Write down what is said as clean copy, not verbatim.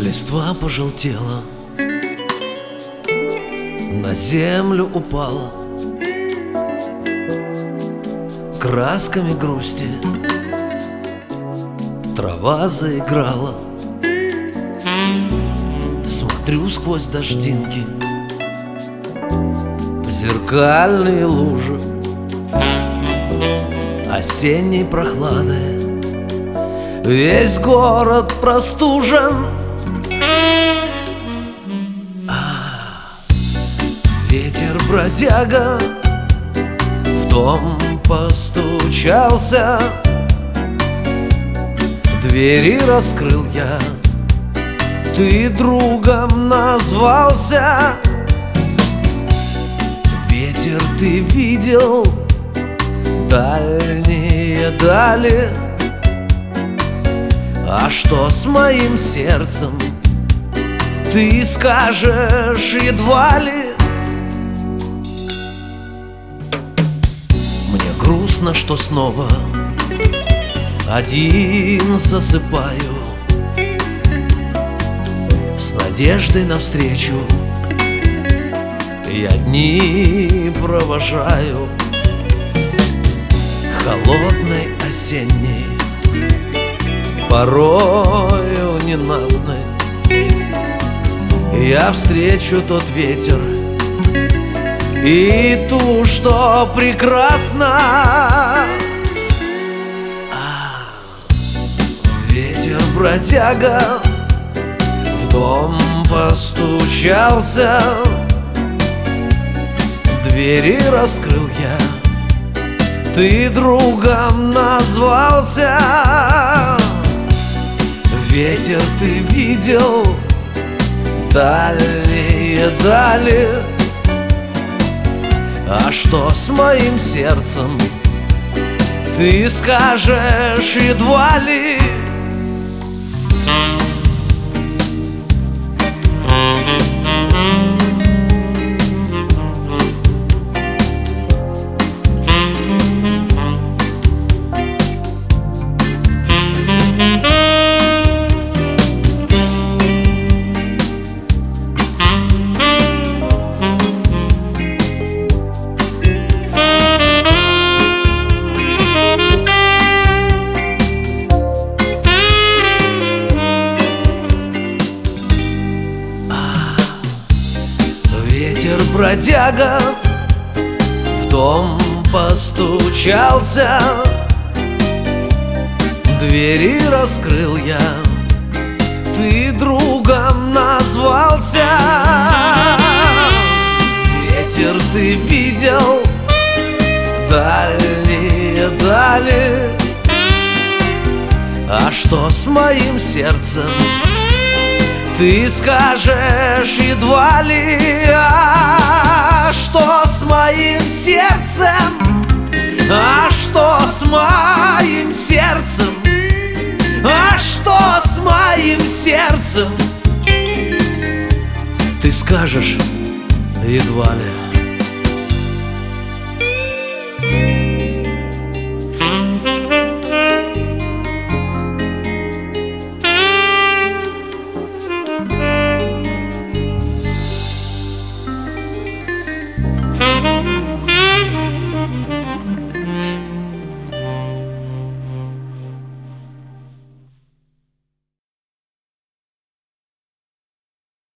Листва пожелтела, на землю упала красками грусти. Трава заиграла. Смотрю сквозь дождинки в зеркальные лужи осенней прохлады. Весь город простужен. Ветер бродяга в дом постучался, двери раскрыл я, ты другом назвался. Ветер, ты видел дальние дали, а что с моим сердцем, ты скажешь едва ли. Мне грустно, что снова один засыпаю, с надеждой навстречу я дни провожаю. Холодной осенней, порою ненастной, я встречу тот ветер и ту, что прекрасна. Ветер бродяга в дом постучался, двери раскрыл я, ты другом назвался. Ветер, ты видел дальние дали, а что с моим сердцем, ты скажешь едва ли. Ветер бродяга в дом постучался, двери раскрыл я, ты другом назвался. Ветер, ты видел дальние дали, а что с моим сердцем, ты скажешь едва ли. А что с моим сердцем? А что с моим сердцем? А что с моим сердцем? Ты скажешь едва ли.